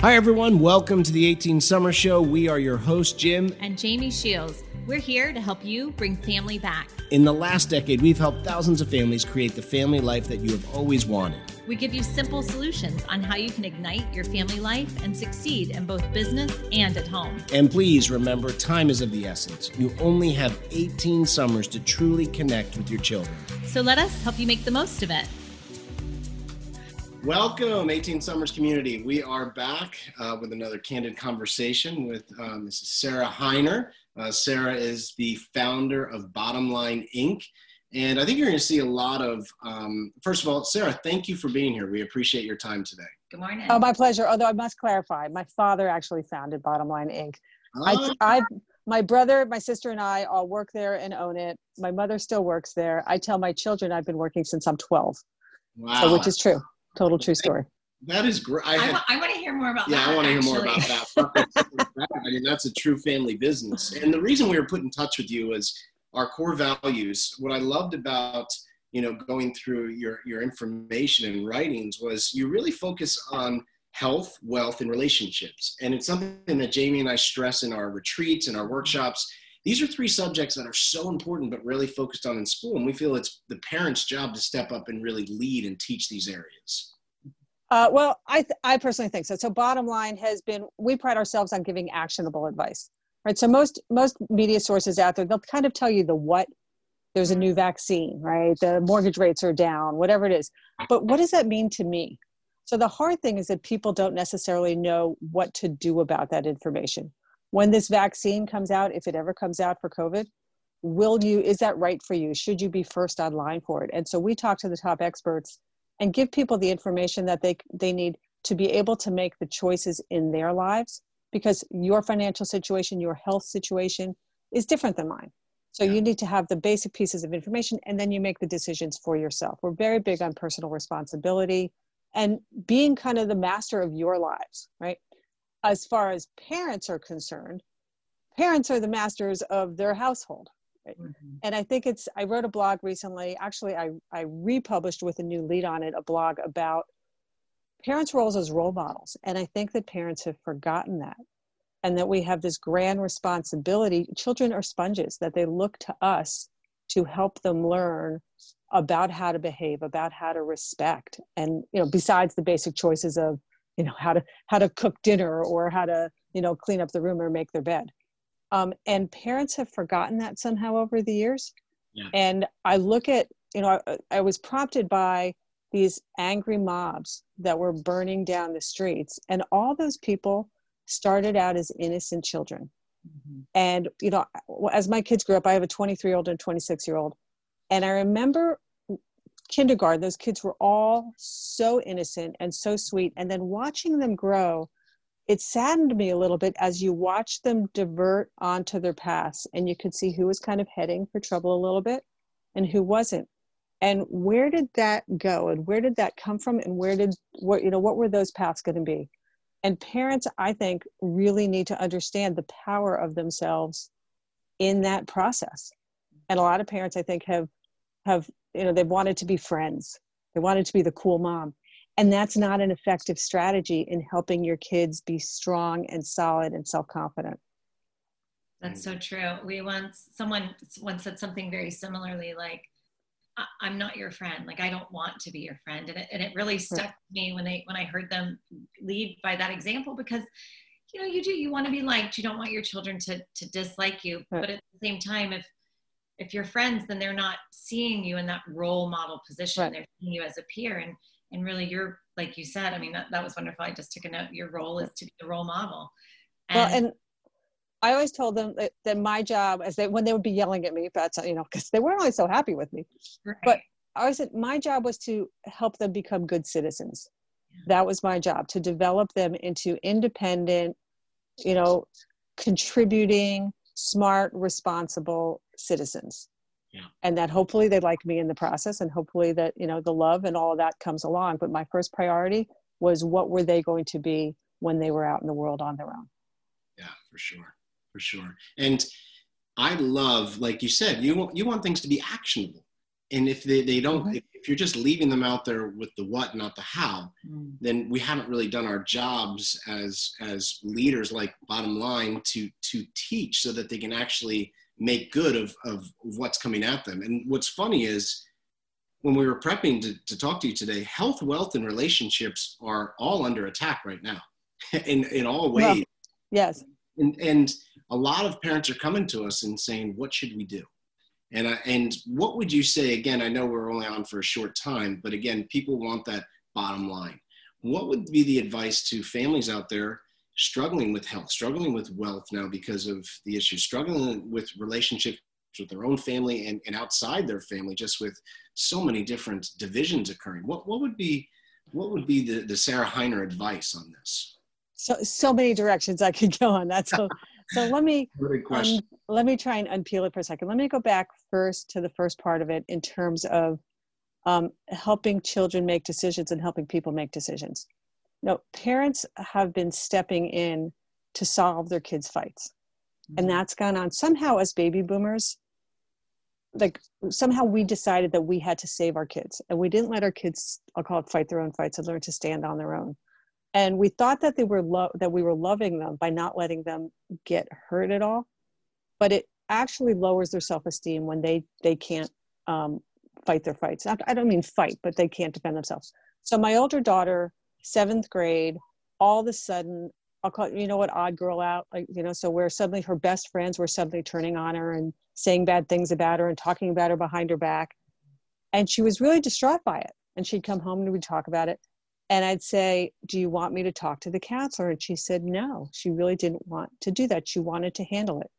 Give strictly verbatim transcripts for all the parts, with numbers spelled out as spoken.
Hi, everyone. Welcome to the eighteen Summer Show. We are your hosts, Jim and Jamie Shields. We're here to help you bring family back. In the last decade, we've helped thousands of families create the family life that you have always wanted. We give you simple solutions on how you can ignite your family life and succeed in both business and at home. And please remember, time is of the essence. You only have eighteen summers to truly connect with your children. So let us help you make the most of it. Welcome, eighteen Summers community. We are back uh, with another candid conversation with uh, Missus Sarah Heiner. Uh, Sarah is the founder of Bottom Line Incorporated. And I think you're going to see a lot of, um, first of all, Sarah, thank you for being here. We appreciate your time today. Good morning. Oh, my pleasure. Although I must clarify, my father actually founded Bottom Line Incorporated. Ah. I, I, my brother, my sister, and I all work there and own it. My mother still works there. I tell my children I've been working since I'm twelve, Wow. so, which is true. Total true story. That is great. I, I, I want to hear more about yeah, that. Yeah, I want to hear actually. more about that. I mean, that's a true family business. And the reason we were put in touch with you was our core values. What I loved about, you know, going through your, your information and writings was you really focus on health, wealth, and relationships. And it's something that Jamie and I stress in our retreats and our workshops. These are three subjects that are so important, but really focused on in school. And we feel it's the parents' job to step up and really lead and teach these areas. Uh, well, I, th- I personally think so. So bottom line has been, we pride ourselves on giving actionable advice, right? So most, most media sources out there, they'll kind of tell you the what. There's a new vaccine, right? The mortgage rates are down, whatever it is. But what does that mean to me? So the hard thing is that people don't necessarily know what to do about that information. When this vaccine comes out, if it ever comes out for COVID, will you, is that right for you? Should you be first online for it? And so we talk to the top experts and give people the information that they, they need to be able to make the choices in their lives, because your financial situation, your health situation is different than mine. So Yeah. you need to have the basic pieces of information, and then you make the decisions for yourself. We're very big on personal responsibility and being kind of the master of your lives, right? As far as parents are concerned, parents are the masters of their household. Right? Mm-hmm. And I think it's, I wrote a blog recently, actually I, I republished with a new lead on it, a blog about parents' roles as role models. And I think that parents have forgotten that, and that we have this grand responsibility. Children are sponges, that they look to us to help them learn about how to behave, about how to respect. And, you know, besides the basic choices of, you know, how to, how to cook dinner or how to, you know, clean up the room or make their bed. Um, and parents have forgotten that somehow over the years. Yeah. And I look at, you know, I, I was prompted by these angry mobs that were burning down the streets. And all those people started out as innocent children. Mm-hmm. And, you know, as my kids grew up, I have a twenty-three year old and a twenty-six year old. And I remember kindergarten, those kids were all so innocent and so sweet. And then watching them grow, it saddened me a little bit as you watch them divert onto their paths, and you could see who was kind of heading for trouble a little bit and who wasn't. And where did that go? And where did that come from? And where did, what, you know, what were those paths going to be? And parents, I think, really need to understand the power of themselves in that process. And a lot of parents, I think, have, have, you know, they've wanted to be friends. They wanted to be the cool mom. And that's not an effective strategy in helping your kids be strong and solid and self-confident. That's so true. We once, someone once said something very similarly, like, I'm not your friend. Like, I don't want to be your friend. And it, and it really stuck with me when they, when I heard them lead by that example, because, you know, you do, you want to be liked. You don't want your children to, to dislike you. Right. But at the same time, if, if you're friends, then they're not seeing you in that role model position. Right. They're seeing you as a peer. And, and really you're, like you said, I mean, that, that was wonderful. I just took a note. Your role is to be the role model. And, well, and I always told them that, that my job, as they, when they would be yelling at me about, you know, because they weren't always so happy with me, right. but I always said my job was to help them become good citizens. Yeah. That was my job, to develop them into independent, you know, contributing, smart, responsible citizens. Yeah. And that hopefully they like me in the process, and hopefully that, you know, the love and all of that comes along. But my first priority was, what were they going to be when they were out in the world on their own? Yeah, for sure. For sure. And I love, like you said, you want, you want things to be actionable. and if they, they don't, mm-hmm. if, if you're just leaving them out there with the what, not the how, mm. then we haven't really done our jobs as, as leaders, like bottom line, to, to teach so that they can actually make good of, of what's coming at them. And what's funny is when we were prepping to, to talk to you today, health, wealth, and relationships are all under attack right now in, in all ways. Well, yes. And, and a lot of parents are coming to us and saying, what should we do? And, I, and what would you say, again, I know we're only on for a short time, but again, people want that bottom line. What would be the advice to families out there struggling with health, struggling with wealth now because of the issues, struggling with relationships with their own family and, and outside their family, just with so many different divisions occurring? What, what would be, what would be the, the Sarah Hiner advice on this? So, so many directions I could go on that. So, so let me, um, let me try and unpeel it for a second. Let me go back first to the first part of it in terms of um, helping children make decisions and helping people make decisions. No, parents have been stepping in to solve their kids' fights. Mm-hmm. And that's gone on somehow as baby boomers. Like somehow we decided that we had to save our kids, and we didn't let our kids, I'll call it, fight their own fights and learn to stand on their own. And we thought that they were lo- that we were loving them by not letting them get hurt at all. But it actually lowers their self-esteem when they, they can't um, fight their fights. I don't mean fight, but they can't defend themselves. So my older daughter, seventh grade, all of a sudden, I'll call it, you know what, odd girl out, like, you know, so where suddenly her best friends were suddenly turning on her and saying bad things about her and talking about her behind her back. And she was really distraught by it. And she'd come home and we'd talk about it. And I'd say, do you want me to talk to the counselor? And she said, no, she really didn't want to do that. She wanted to handle it.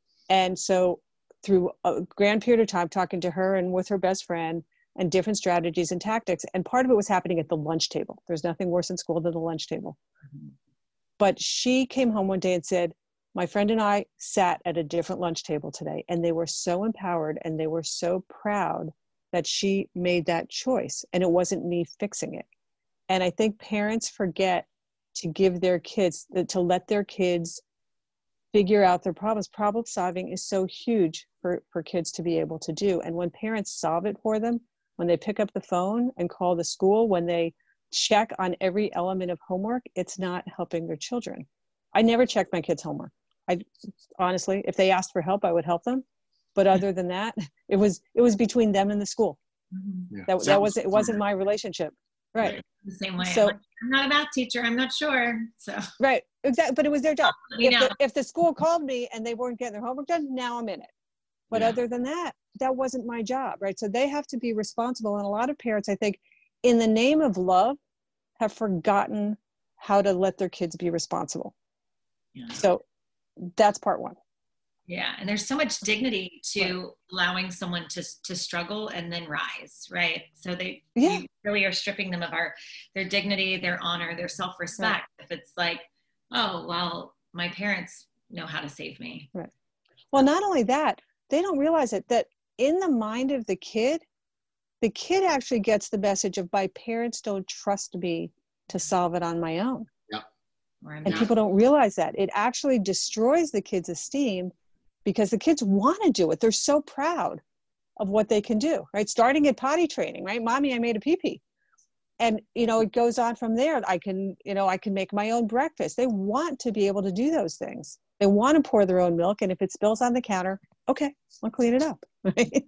And so through a grand period of time, talking to her and with her best friend and different strategies and tactics. And part of it was happening at the lunch table. There's nothing worse in school than the lunch table. Mm-hmm. But she came home one day and said, my friend and I sat at a different lunch table today, and they were so empowered and they were so proud that she made that choice. And it wasn't me fixing it. And I think parents forget to give their kids, to let their kids figure out their problems. Problem solving is so huge for, for kids to be able to do. And when parents solve it for them, when they pick up the phone and call the school, when they check on every element of homework, it's not helping their children. I never checked my kids' homework. I honestly, if they asked for help, I would help them. But other than that, it was it was between them and the school. Yeah. That, that was it wasn't my relationship. Right. The same way. So, I'm, like, I'm not a math teacher. I'm not sure. So right, exactly. But it was their job. You if, know. the, if the school called me and they weren't getting their homework done, now I'm in it. But yeah. Other than that, that wasn't my job, right? So they have to be responsible. And a lot of parents, I think, in the name of love, have forgotten how to let their kids be responsible. Yeah. So that's part one. Yeah. And there's so much dignity to right. allowing someone to to struggle and then rise, right? So they yeah. really are stripping them of our their dignity, their honor, their self-respect. Right. If it's like, oh, well, my parents know how to save me. Right. Well, not only that, they don't realize it, that in the mind of the kid, the kid actually gets the message of, my parents don't trust me to solve it on my own. Yeah. And people don't realize that. It actually destroys the kid's esteem because the kids want to do it. They're so proud of what they can do, right? Starting at potty training, right? Mommy, I made a pee-pee. And, you know, it goes on from there. I can, you know, I can make my own breakfast. They want to be able to do those things. They want to pour their own milk. And if it spills on the counter, okay, I'll clean it up. Right?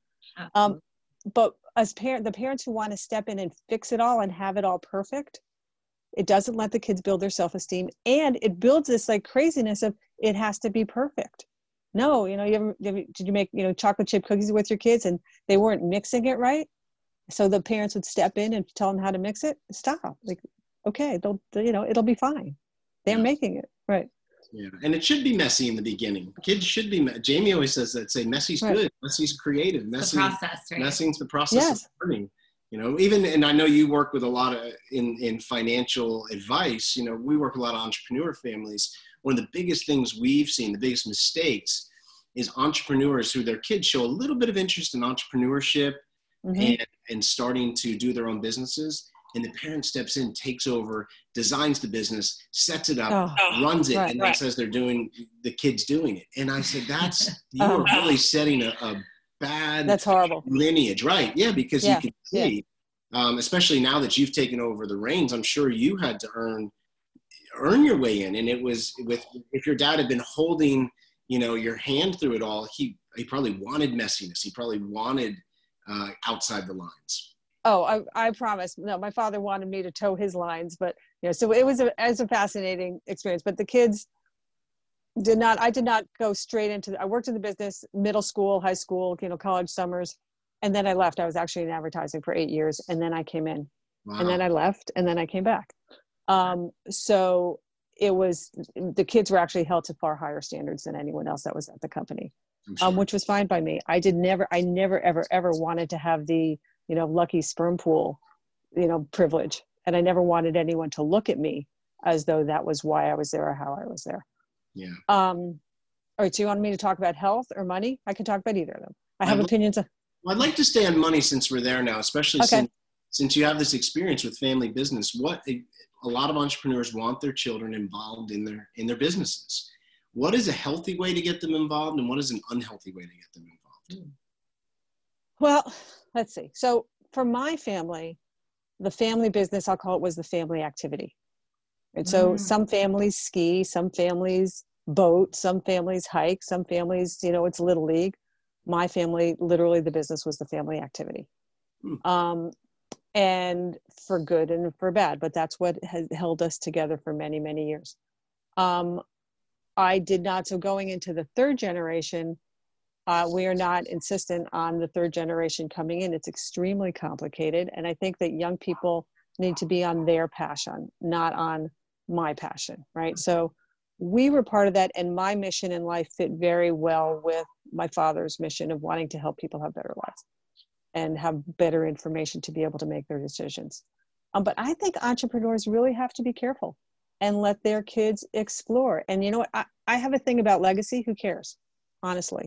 um, but as parent, the parents who want to step in and fix it all and have it all perfect, it doesn't let the kids build their self-esteem. And it builds this like craziness of it has to be perfect. No, you know, you ever, did you make, you know, chocolate chip cookies with your kids and they weren't mixing it right? So the parents would step in and tell them how to mix it. Stop. Like, okay, they'll, you know, it'll be fine. They're yeah. making it. Right. Yeah. And it should be messy in the beginning. Kids should be, Jamie always says that, say messy's right. good. Messy's creative. Messy, the process, right? Messy's the process yes. of learning. You know, even, and I know you work with a lot of, in, in financial advice, you know, we work with a lot of entrepreneur families. One of the biggest things we've seen, the biggest mistakes, is entrepreneurs who their kids show a little bit of interest in entrepreneurship mm-hmm. and, and starting to do their own businesses. And the parent steps in, takes over, designs the business, sets it up, oh, runs it, right, and then right. says they're doing, the kid's doing it. And I said, that's, you are really setting a, a bad That's horrible. lineage, right? Yeah, because Yeah, you can see, yeah. um, especially now that you've taken over the reins, I'm sure you had to earn earn your way in. And it was with, if your dad had been holding, you know, your hand through it all, he, he probably wanted messiness. He probably wanted uh, outside the lines. Oh, I, I promise. No, my father wanted me to toe his lines, but you know, so it was a, it was a fascinating experience, but the kids did not, I did not go straight into, I worked in the business, middle school, high school, you know, college summers. And then I left. I was actually in advertising for eight years. And then I came in. Wow. And then I left and then I came back. Um, so it was, the kids were actually held to far higher standards than anyone else that was at the company, sure. um, which was fine by me. I did never, I never, ever, ever wanted to have the, you know, lucky sperm pool, you know, privilege. And I never wanted anyone to look at me as though that was why I was there or how I was there. Yeah. Um, all right. So you want me to talk about health or money? I can talk about either of them. I have I'd opinions. Of- I'd like to stay on money since we're there now, especially okay. since, since you have this experience with family business. What a, a lot of entrepreneurs want their children involved in their, in their businesses. What is a healthy way to get them involved and what is an unhealthy way to get them involved? Well, let's see. So for my family, the family business, I'll call it, was the family activity. And so mm. some families ski, some families boat, some families hike, some families, you know, it's little league. My family, literally the business was the family activity. Mm. Um, and for good and for bad, but that's what has held us together for many, many years. Um, I did not, so going into the third generation, uh, we are not insistent on the third generation coming in. It's extremely complicated. And I think that young people need to be on their passion, not on my passion, right? So we were part of that, and my mission in life fit very well with my father's mission of wanting to help people have better lives and have better information to be able to make their decisions. Um, but I think entrepreneurs really have to be careful and let their kids explore. And you know what? I, I have a thing about legacy. Who cares? Honestly.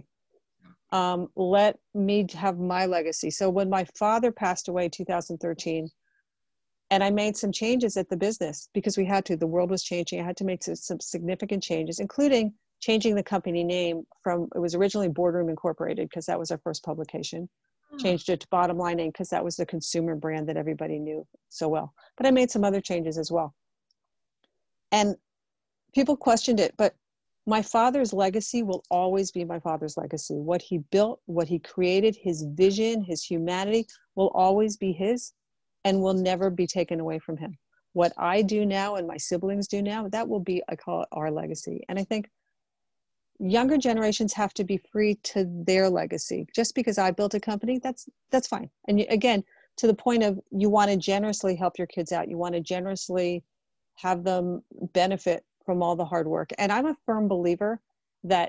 Um, let me have my legacy. So when my father passed away in two thousand thirteen, and I made some changes at the business because we had to, the world was changing. I had to make some, some significant changes, including changing the company name from, it was originally Boardroom Incorporated because that was our first publication. Oh. Changed it to Bottom Line Incorporated because that was the consumer brand that everybody knew so well. But I made some other changes as well. And people questioned it, but my father's legacy will always be my father's legacy. What he built, what he created, his vision, his humanity will always be his and will never be taken away from him. What I do now and my siblings do now, that will be, I call it, our legacy. And I think younger generations have to be free to their legacy. Just because I built a company, that's that's fine. And you, again, to the point of, you want to generously help your kids out. You want to generously have them benefit from all the hard work. And I'm a firm believer that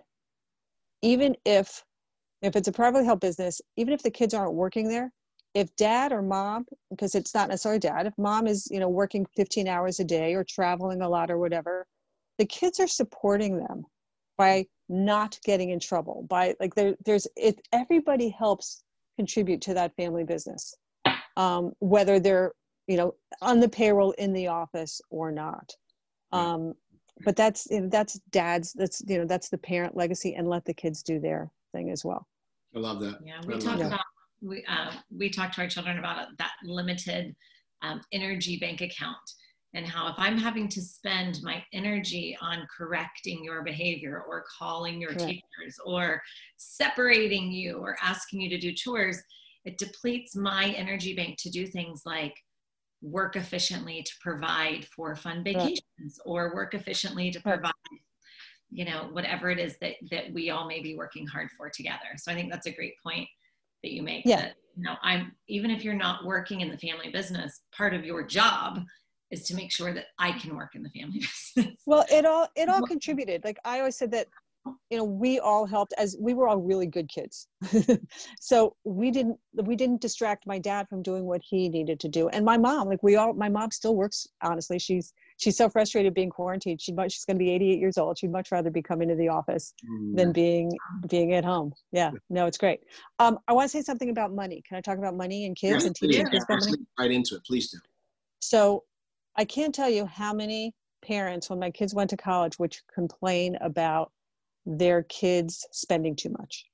even if, if it's a privately held business, even if the kids aren't working there, if dad or mom, because it's not necessarily dad, if mom is, you know, working fifteen hours a day or traveling a lot or whatever, the kids are supporting them by not getting in trouble, by like there, there's, it, everybody helps contribute to that family business, um, whether they're, you know, on the payroll in the office or not. Um, but that's, you know, that's dad's, that's, you know, that's the parent legacy, and let the kids do their thing as well. I love that. Yeah, we talk about, we, uh, we talk to our children about that limited um, energy bank account, and how if I'm having to spend my energy on correcting your behavior or calling your Correct. teachers or separating you or asking you to do chores, it depletes my energy bank to do things like work efficiently to provide for fun vacations, right. or work efficiently to provide, you know, whatever it is that, that we all may be working hard for together. So I think that's a great point that you make. Yeah. That, you know, I'm, even if you're not working in the family business, part of your job is to make sure that I can work in the family business. Well, it all, it all contributed. Like I always said that, you know, we all helped, as we were all really good kids. So we didn't, we didn't distract my dad from doing what he needed to do. And my mom, like we all, my mom still works, honestly. She's, she's so frustrated being quarantined. She much, she's going to be eighty-eight years old. She'd much rather be coming to the office mm. than being, being at home. Yeah, no, it's great. Um, I want to say something about money. Can I talk about money and kids yes, and teaching yeah, kids about money? Right into it, please do. So I can't tell you how many parents, when my kids went to college, which complain about their kids spending too much.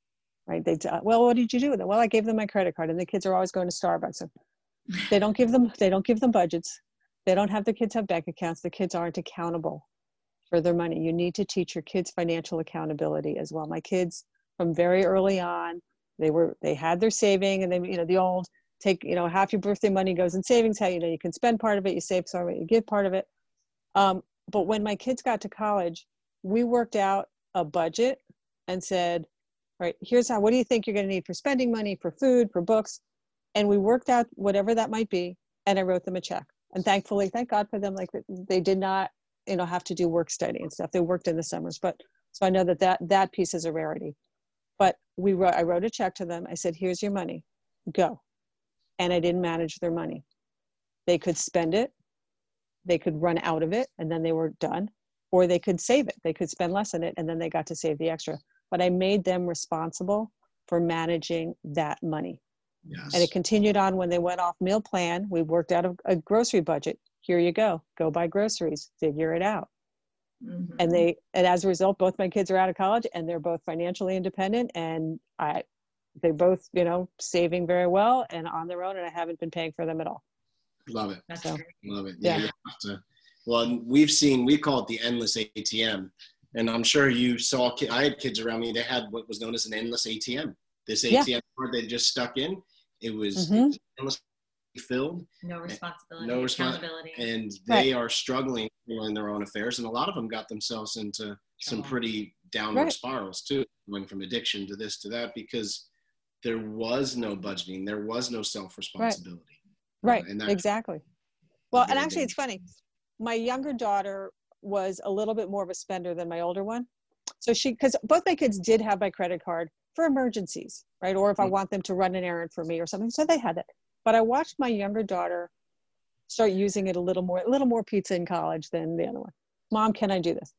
right? They, uh, well, what did you do with it? Well, I gave them my credit card, and the kids are always going to Starbucks. So they don't give them, they don't give them budgets. They don't have the kids have bank accounts. The kids aren't accountable for their money. You need to teach your kids financial accountability as well. My kids from very early on, they were, they had their saving, and then, you know, the old take, you know, half your birthday money goes in savings. How, you know, you can spend part of it, you save some of it, you give part of it. Um, but when my kids got to college, we worked out a budget and said, all right, here's how, what do you think you're going to need for spending money, for food, for books? And we worked out whatever that might be. And I wrote them a check. And thankfully, thank God for them, like they did not, you know, have to do work study and stuff. They worked in the summers, but so I know that that, that piece is a rarity. But we wrote, I wrote a check to them. I said, here's your money, go. And I didn't manage their money. They could spend it, they could run out of it, and then they were done, or they could save it. They could spend less in it, and then they got to save the extra. But I made them responsible for managing that money. Yes. And it continued on when they went off meal plan. We worked out a, a grocery budget. Here you go. Go buy groceries. Figure it out. Mm-hmm. And they, and as a result, both my kids are out of college, and they're both financially independent. And I, they both, you know, saving very well and on their own. And I haven't been paying for them at all. Love it. That's so, great. Love it. Yeah. Yeah. You have to, well, we've seen, we call it the endless A T M. And I'm sure you saw, I had kids around me, they had what was known as an endless A T M. This A T M yeah. card they just stuck in. It was, mm-hmm. it was endlessly filled. No responsibility, no accountability. And they right. are struggling in their own affairs. And a lot of them got themselves into some pretty downward right. spirals too, going from addiction to this to that, because there was no budgeting. There was no self-responsibility. Right, uh, and that, exactly. Well, and actually dangerous. It's funny. My younger daughter was a little bit more of a spender than my older one. So she, because both my kids did have my credit card for emergencies, right? Or if I want them to run an errand for me or something. So they had it. But I watched my younger daughter start using it a little more, a little more pizza in college than the other one. Mom, can I do this?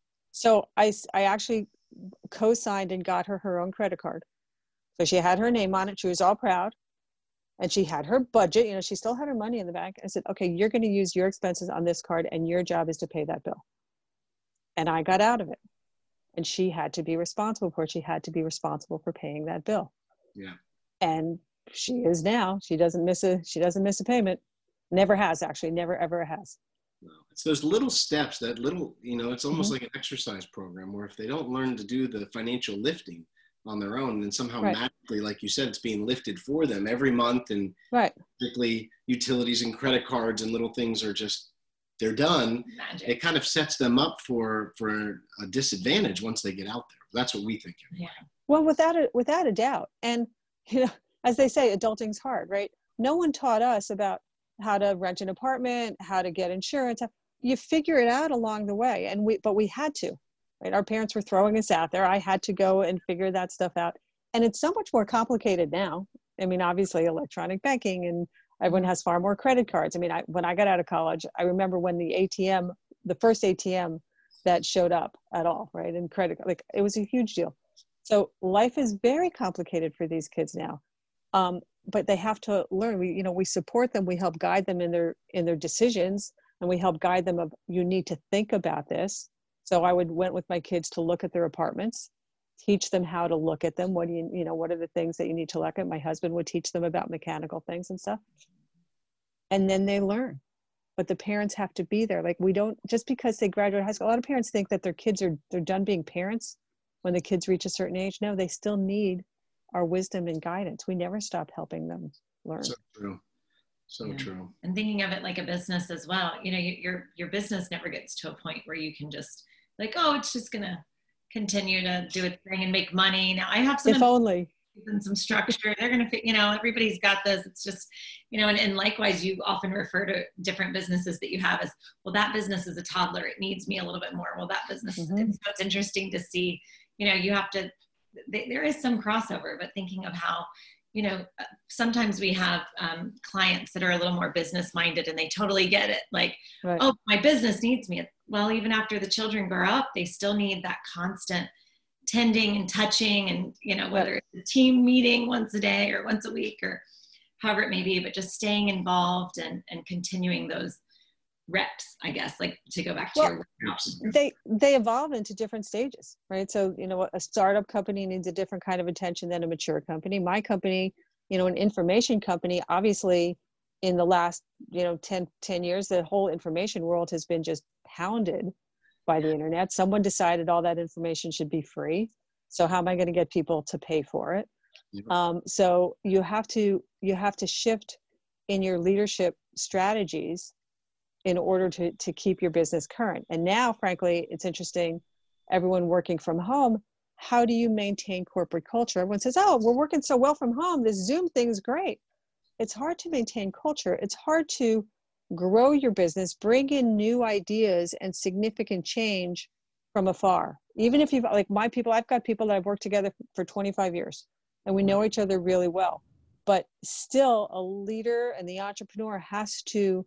So I, I actually co-signed and got her her own credit card. So she had her name on it. She was all proud. And she had her budget, you know, she still had her money in the bank. I said, okay, you're going to use your expenses on this card, and your job is to pay that bill. And I got out of it. And she had to be responsible for it. She had to be responsible for paying that bill. Yeah. And she is now. She doesn't miss a, she doesn't miss a payment. Never has, actually. Never, ever has. No. It's those little steps, that little, you know, it's almost mm-hmm. like an exercise program where if they don't learn to do the financial lifting on their own, and somehow right. magically, like you said, it's being lifted for them every month, and right. particularly utilities and credit cards and little things are just, they're done. Magic. It kind of sets them up for for a disadvantage once they get out there. That's what we think. Yeah. Well, without a without a doubt. And you know, as they say, adulting's hard, right? No one taught us about how to rent an apartment, how to get insurance. You figure it out along the way, and we but we had to. Right? Our parents were throwing us out there. I had to go and figure that stuff out. And it's so much more complicated now. I mean, obviously electronic banking, and everyone has far more credit cards. I mean, I, when I got out of college, I remember when the A T M, the first A T M that showed up at all, right? And credit, like it was a huge deal. So life is very complicated for these kids now. Um, but they have to learn. We, you know, we support them. We help guide them in their, in their decisions, and we help guide them of, you need to think about this. So I would went with my kids to look at their apartments, teach them how to look at them. What do you, you know, what are the things that you need to look at? My husband would teach them about mechanical things and stuff. And then they learn. But the parents have to be there. Like we don't, just because they graduate high school, a lot of parents think that their kids are, they're done being parents when the kids reach a certain age. No, they still need our wisdom and guidance. We never stop helping them learn. So true. So yeah. true. And thinking of it like a business as well, you know, your, your business never gets to a point where you can just like, oh, it's just going to continue to do its thing and make money. Now I have some, if only, and some structure, they're going to, you know, everybody's got this. It's just, you know, and, and likewise, you often refer to different businesses that you have as, well, that business is a toddler. It needs me a little bit more. Well, that business, mm-hmm. and so it's interesting to see, you know, you have to, th- there is some crossover, but thinking of how, you know, sometimes we have um, clients that are a little more business minded and they totally get it. Like, right. oh, my business needs me. Well, even after the children grow up, they still need that constant tending and touching, and, you know, whether it's a team meeting once a day or once a week or however it may be, but just staying involved and, and continuing those, reps, I guess, like to go back to Well, your workshops. they they evolve into different stages, right? So, you know, a startup company needs a different kind of attention than a mature company. My company, you know, an information company, obviously in the last, you know, ten, ten years, the whole information world has been just pounded by the internet. Someone decided all that information should be free. So how am I going to get people to pay for it? Yep. Um, so you have to, you have to shift in your leadership strategies in order to, to keep your business current. And now, frankly, it's interesting, everyone working from home, how do you maintain corporate culture? Everyone says, oh, we're working so well from home. This Zoom thing is great. It's hard to maintain culture. It's hard to grow your business, bring in new ideas and significant change from afar. Even if you've, like my people, I've got people that I've worked together for twenty-five years and we know each other really well, but still a leader and the entrepreneur has to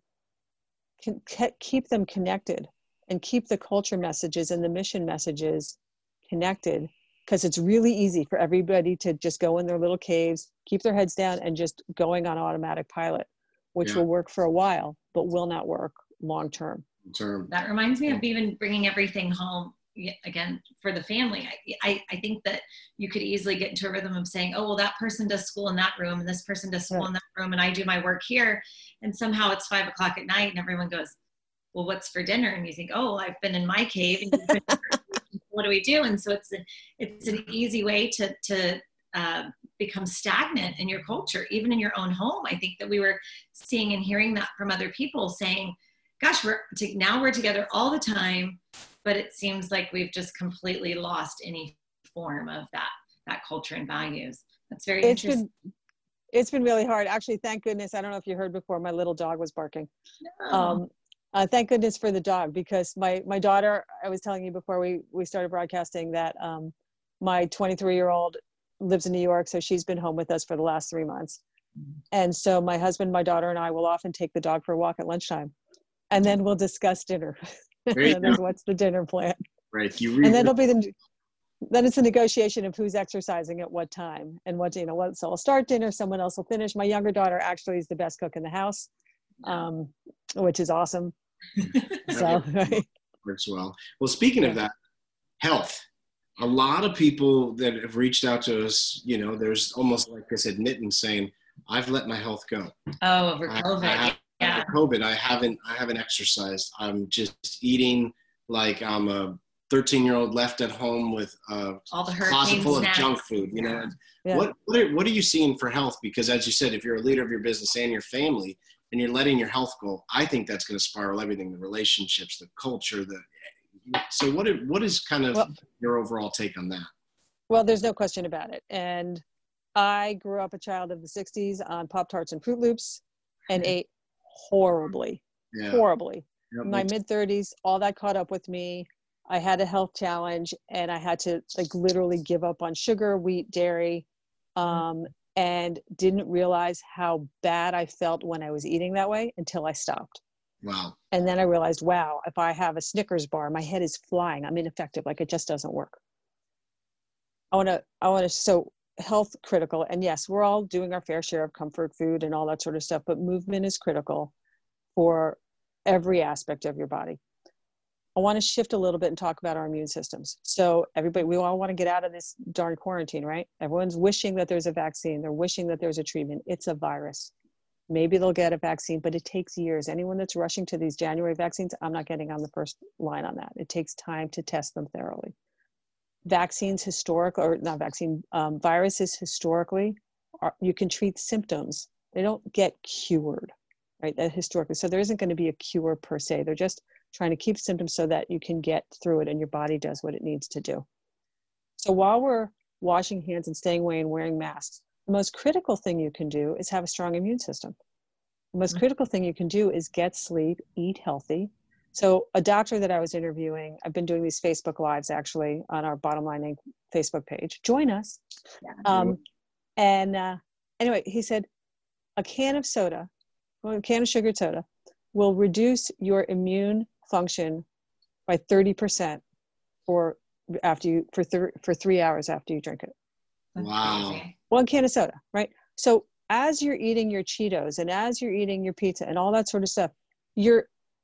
can keep them connected and keep the culture messages and the mission messages connected, because it's really easy for everybody to just go in their little caves, keep their heads down and just going on automatic pilot, which Yeah. will work for a while, but will not work long term. Term. That reminds me of even bringing everything home again for the family. I, I, I think that you could easily get into a rhythm of saying, oh, well, that person does school in that room and this person does school Right. in that room and I do my work here. And somehow it's five o'clock at night and everyone goes, well, what's for dinner? And you think, oh, I've been in my cave. And you've been what do we do? And so it's, a, it's an easy way to, to uh, become stagnant in your culture, even in your own home. I think that we were seeing and hearing that from other people saying, gosh, we're to, now we're together all the time, but it seems like we've just completely lost any form of that, that culture and values. That's very It's interesting. been, it's been really hard. Actually, thank goodness. I don't know if you heard before, my little dog was barking. No. Um, uh, thank goodness for the dog, because my, my daughter, I was telling you before we, we started broadcasting that um, my twenty-three year old lives in New York. So she's been home with us for the last three months. And so my husband, my daughter, and I will often take the dog for a walk at lunchtime. And then we'll discuss dinner. And then what's the dinner plan? Right. You and then it'll be the then it's a negotiation of who's exercising at what time and what, you know, what, so I'll start dinner, someone else will finish. My younger daughter actually is the best cook in the house, um, which is awesome. So right. Works well. Well, speaking Yeah. of that, health. A lot of people that have reached out to us, you know, there's almost like this admittance saying, I've let my health go. Oh, over I- COVID. I have- yeah. Over COVID, I haven't, I haven't exercised. I'm just eating like I'm a thirteen year old left at home with a All the closet hurricane full of snacks. junk food. You know, Yeah. what what are, what are you seeing for health? Because as you said, if you're a leader of your business and your family, and you're letting your health go, I think that's going to spiral everything: the relationships, the culture. The so what? Are, what is kind of Well- your overall take on that? Well, there's no question about it. And I grew up a child of the sixties on Pop-Tarts and Fruit Loops and ate horribly, Yeah. horribly. Yeah, In my me too. mid thirties, all that caught up with me. I had a health challenge and I had to like literally give up on sugar, wheat, dairy, um, and didn't realize how bad I felt when I was eating that way until I stopped. Wow. And then I realized, wow, if I have a Snickers bar, my head is flying. I'm ineffective. Like it just doesn't work. I want to, I want to, so health critical. And yes, we're all doing our fair share of comfort food and all that sort of stuff, but movement is critical for every aspect of your body. I want to shift a little bit and talk about our immune systems. So everybody, we all want to get out of this darn quarantine, right? Everyone's wishing that there's a vaccine. They're wishing that there's a treatment. It's a virus. Maybe they'll get a vaccine, but it takes years. Anyone that's rushing to these January vaccines, I'm not getting on the first line on that. It takes time to test them thoroughly. Vaccines historic, or not vaccine, um, viruses historically, are, you can treat symptoms. They don't get cured, right? That historically. So there isn't going to be a cure per se. They're just trying to keep symptoms so that you can get through it and your body does what it needs to do. So while we're washing hands and staying away and wearing masks, the most critical thing you can do is have a strong immune system. The most critical thing you can do is get sleep, eat healthy. So a doctor that I was interviewing, I've been doing these Facebook Lives actually on our Bottom Line Inc Facebook page. Join us. Yeah. Um, and uh, anyway, he said a can of soda, well, a can of sugared soda will reduce your immune function by thirty percent for after you for th- for three hours after you drink it. That's Wow. crazy. One can of soda, right? So as you're eating your Cheetos and as you're eating your pizza and all that sort of stuff, you're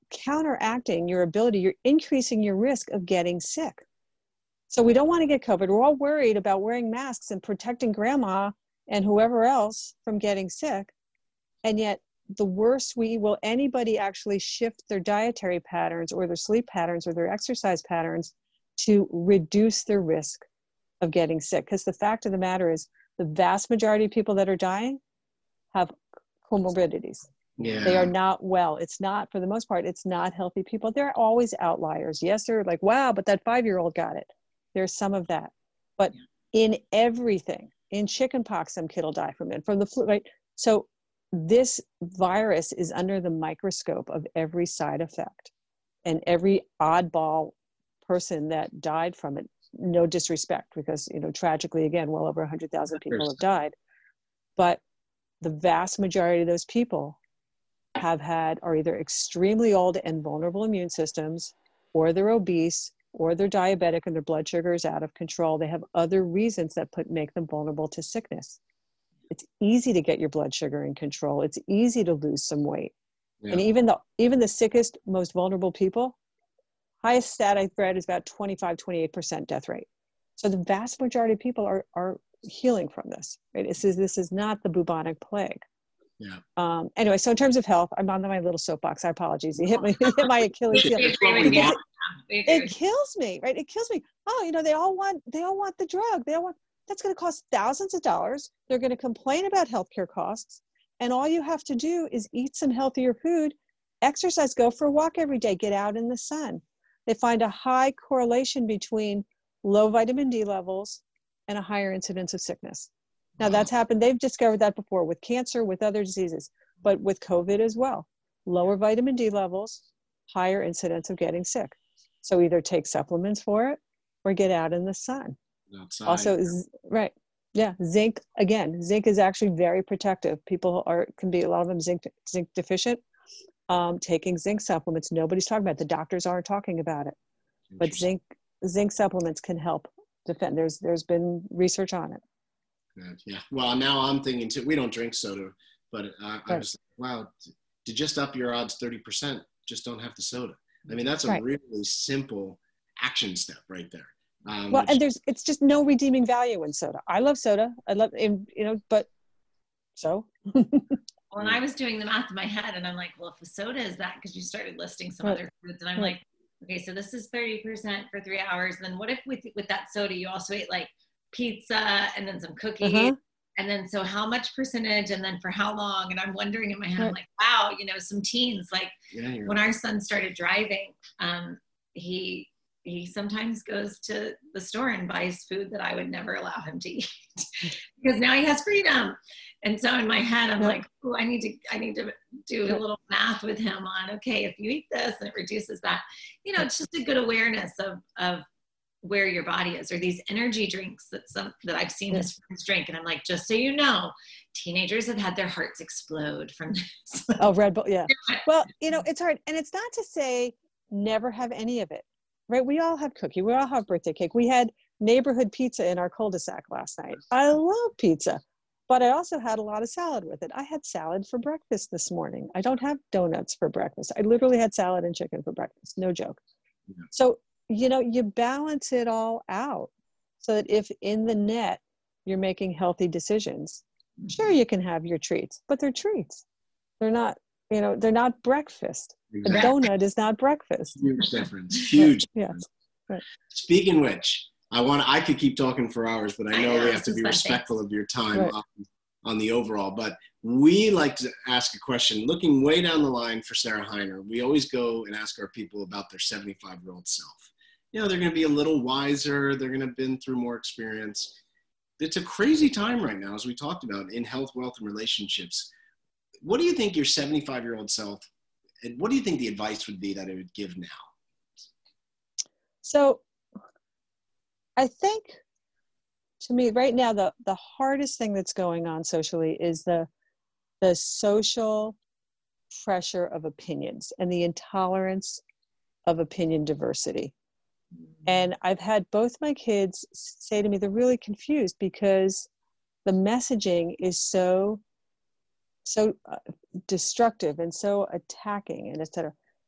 counteracting your ability, you're increasing your risk of getting sick. So we don't want to get COVID. We're all worried about wearing masks and protecting grandma and whoever else from getting sick. And yet the worse we will anybody actually shift their dietary patterns or their sleep patterns or their exercise patterns to reduce their risk of getting sick. Because the fact of the matter is the vast majority of people that are dying have comorbidities. Yeah. They are not well. It's not, for the most part, it's not healthy people. There are always outliers. Yes, they're like, wow, but that five-year-old got it. There's some of that. But in everything, in chickenpox, some kid will die from it, from the flu, right? So this virus is under the microscope of every side effect. And every oddball person that died from it, no disrespect, because, you know, tragically, again, well over one hundred thousand people have died. But the vast majority of those people have had, are either extremely old and vulnerable immune systems, or they're obese, or they're diabetic and their blood sugar is out of control. They have other reasons that put make them vulnerable to sickness. It's easy to get your blood sugar in control. It's easy to lose some weight. Yeah. And even the, even the sickest, most vulnerable people, highest stat I've read is about twenty-five, twenty-eight percent death rate. So the vast majority of people are, are healing from this, right? This is, this is not the bubonic plague. Yeah. Um, anyway, so in terms of health, I'm on my little soapbox. I apologize. You hit me, hit my Achilles heel. It, it kills me, right? It kills me. Oh, you know, they all want, they all want the drug. They all want, that's going to cost thousands of dollars. They're going to complain about healthcare costs. And all you have to do is eat some healthier food, exercise, go for a walk every day, get out in the sun. They find a high correlation between low vitamin D levels and a higher incidence of sickness. Now that's happened. They've discovered that before with cancer, with other diseases, but with COVID as well. Lower vitamin D levels, higher incidence of getting sick. So either take supplements for it or get out in the sun. Outside. Also, right. Yeah. Zinc, again, zinc is actually very protective. People are, can be, a lot of them zinc, zinc deficient. Um, taking zinc supplements, nobody's talking about it. The doctors aren't talking about it, but zinc, zinc supplements can help defend. There's, there's been research on it. Good. Yeah. Well, now I'm thinking too, we don't drink soda, but I, I was like, wow, to just up your odds thirty percent, just don't have the soda. I mean, that's a right. really simple action step right there. Um, well, which, and there's, it's just no redeeming value in soda. I love soda. I love, you know, but so. Well, and I was doing the math in my head and I'm like, well, if the soda is that, because you started listing some right. other foods and I'm right. like, okay, so this is thirty percent for three hours. And then what if with, with that soda, you also ate like pizza and then some cookies uh-huh. and then so how much percentage and then for how long? And I'm wondering in my head, right. I'm like, wow, you know, some teens, like yeah, when right. our son started driving, um, he he sometimes goes to the store and buys food that I would never allow him to eat because now he has freedom. And so in my head, I'm yep. like, oh, I need to, I need to do a little math with him on, okay, if you eat this and it reduces that, you know, it's just a good awareness of, of where your body is, or these energy drinks that some, that I've seen his friends drink. And I'm like, just so you know, teenagers have had their hearts explode from this. Oh, Red Bull. Yeah. Well, you know, it's hard. And it's not to say never have any of it, right? We all have cookie. We all have birthday cake. We had neighborhood pizza in our cul-de-sac last night. I love pizza. But I also had a lot of salad with it. I had salad for breakfast this morning. I don't have donuts for breakfast. I literally had salad and chicken for breakfast. No joke. Yeah. So, you know, you balance it all out so that if in the net you're making healthy decisions, sure, you can have your treats, but they're treats. They're not, you know, they're not breakfast. Exactly. A donut is not breakfast. Huge difference. Huge yeah. difference. Right. Speaking which, I want. I could keep talking for hours, but I know, I know we have to be respectful of your time right. on, on the overall. But we like to ask a question, looking way down the line for Sarah Hiner. We always go and ask our people about their seventy-five-year-old self. You know, they're going to be a little wiser. They're going to have been through more experience. It's a crazy time right now, as we talked about, in health, wealth, and relationships. What do you think your seventy-five-year-old self, and what do you think the advice would be that it would give now? So, I think, to me, right now, the, the hardest thing that's going on socially is the, the social pressure of opinions and the intolerance of opinion diversity. And I've had both my kids say to me, they're really confused because the messaging is so, so uh, destructive and so attacking and et cetera.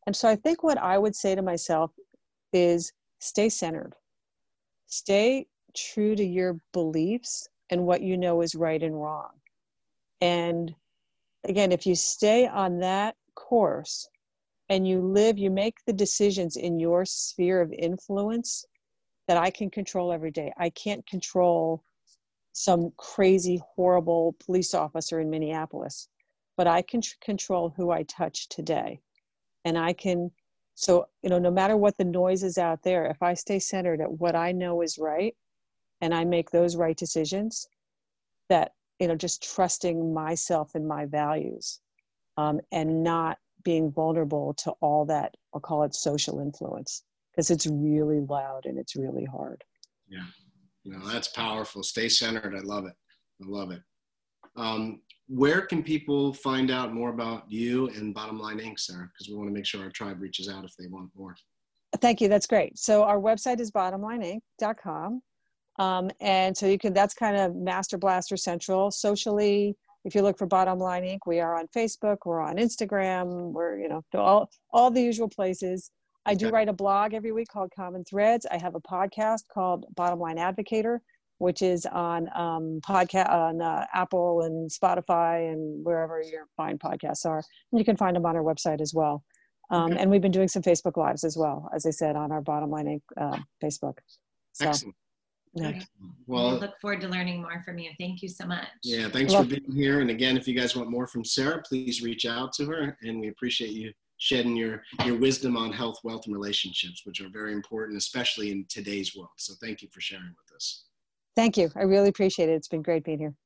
And so I think what I would say to myself is stay centered, stay true to your beliefs and what you know is right and wrong. And again, if you stay on that course and you live, you make the decisions in your sphere of influence that I can control every day. I can't control some crazy, horrible police officer in Minneapolis, but I can tr- control who I touch today. And I can, so, you know, no matter what the noise is out there, if I stay centered at what I know is right, and I make those right decisions, that, you know, just trusting myself and my values, um, and not being vulnerable to all that, I'll call it social influence, because it's really loud and it's really hard. Yeah, no, that's powerful. Stay centered. I love it. I love it. Um, where can people find out more about you and Bottom Line Incorporated, Sarah? Because we want to make sure our tribe reaches out if they want more. Thank you. That's great. So our website is bottom line inc dot com. Um, and so you can, that's kind of Master Blaster Central. Socially, if you look for Bottom Line Incorporated, we are on Facebook, we're on Instagram, we're, you know, all, all the usual places. I do write a blog every week called Common Threads. I have a podcast called Bottom Line Advocator, which is on um, podcast on uh, Apple and Spotify and wherever your fine podcasts are. And you can find them on our website as well. Um, Okay. And we've been doing some Facebook Lives as well, as I said, on our Bottom Line Incorporated uh, Facebook. So, Excellent. yeah. Great. Well, I look forward to learning more from you. Thank you so much. yeah, thanks Well, for being here. And again, if you guys want more from Sarah, please reach out to her. And we appreciate you shedding your, your wisdom on health, wealth, and relationships, which are very important, especially in today's world. So thank you for sharing with us. Thank you. I really appreciate it. It's been great being here.